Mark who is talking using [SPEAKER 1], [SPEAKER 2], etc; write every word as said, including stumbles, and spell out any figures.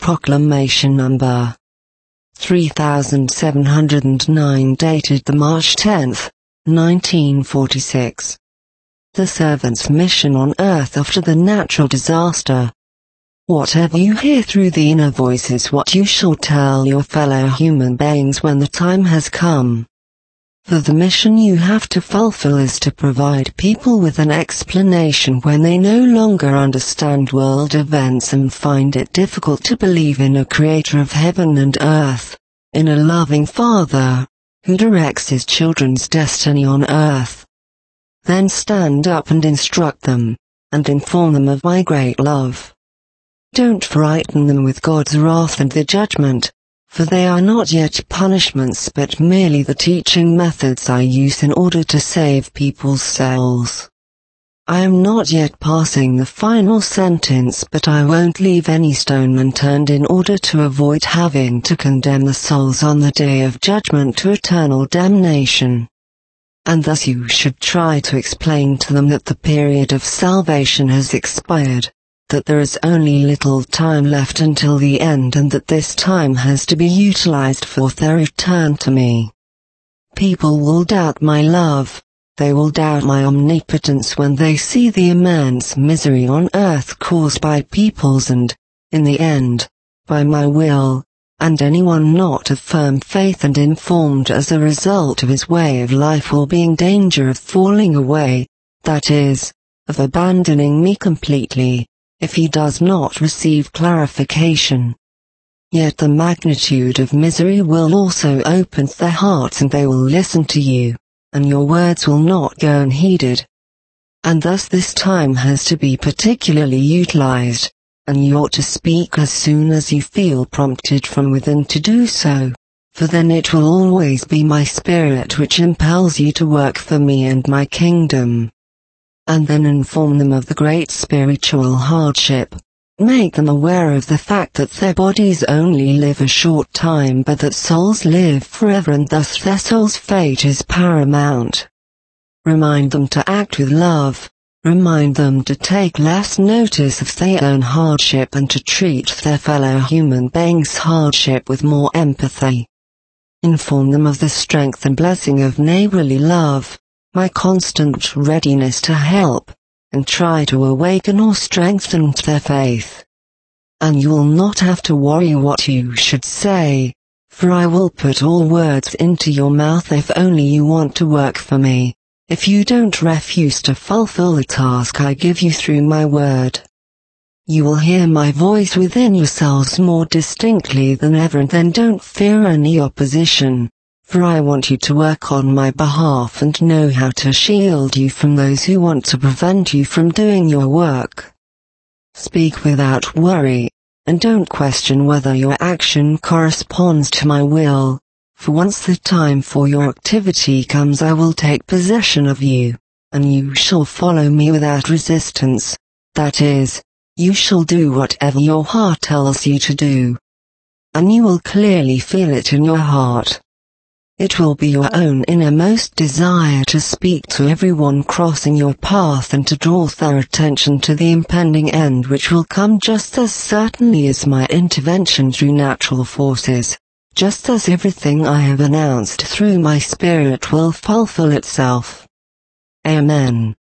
[SPEAKER 1] Proclamation Number three thousand seven hundred nine, dated the March tenth, nineteen forty-six. The servant's mission on earth after the natural disaster. Whatever you hear through the inner voice is what you shall tell your fellow human beings when the time has come. For the mission you have to fulfill is to provide people with an explanation when they no longer understand world events and find it difficult to believe in a creator of heaven and earth, in a loving Father, who directs his children's destiny on earth. Then stand up and instruct them, and inform them of my great love. Don't frighten them with God's wrath and the judgment, for they are not yet punishments but merely the teaching methods I use in order to save people's souls. I am not yet passing the final sentence, but I won't leave any stone unturned in order to avoid having to condemn the souls on the day of judgment to eternal damnation. And thus you should try to explain to them that the period of salvation has expired, that there is only little time left until the end, and that this time has to be utilized for their return to me. People will doubt my love, they will doubt my omnipotence when they see the immense misery on earth caused by peoples and, in the end, by my will, and anyone not of firm faith and informed as a result of his way of life will be in danger of falling away, that is, of abandoning me completely, if he does not receive clarification. Yet the magnitude of misery will also open their hearts and they will listen to you, and your words will not go unheeded. And thus this time has to be particularly utilized, and you ought to speak as soon as you feel prompted from within to do so, for then it will always be my spirit which impels you to work for me and my kingdom. And then inform them of the great spiritual hardship. Make them aware of the fact that their bodies only live a short time but that souls live forever, and thus their soul's fate is paramount. Remind them to act with love. Remind them to take less notice of their own hardship and to treat their fellow human beings' hardship with more empathy. Inform them of the strength and blessing of neighborly love, my constant readiness to help, and try to awaken or strengthen their faith. And you will not have to worry what you should say, for I will put all words into your mouth if only you want to work for me, if you don't refuse to fulfill the task I give you through my word. You will hear my voice within yourselves more distinctly than ever, and then don't fear any opposition. For I want you to work on my behalf and know how to shield you from those who want to prevent you from doing your work. Speak without worry, and don't question whether your action corresponds to my will, for once the time for your activity comes I will take possession of you, and you shall follow me without resistance, that is, you shall do whatever your heart tells you to do. And you will clearly feel it in your heart. It will be your own innermost desire to speak to everyone crossing your path and to draw their attention to the impending end, which will come just as certainly as my intervention through natural forces, just as everything I have announced through my spirit will fulfill itself. Amen.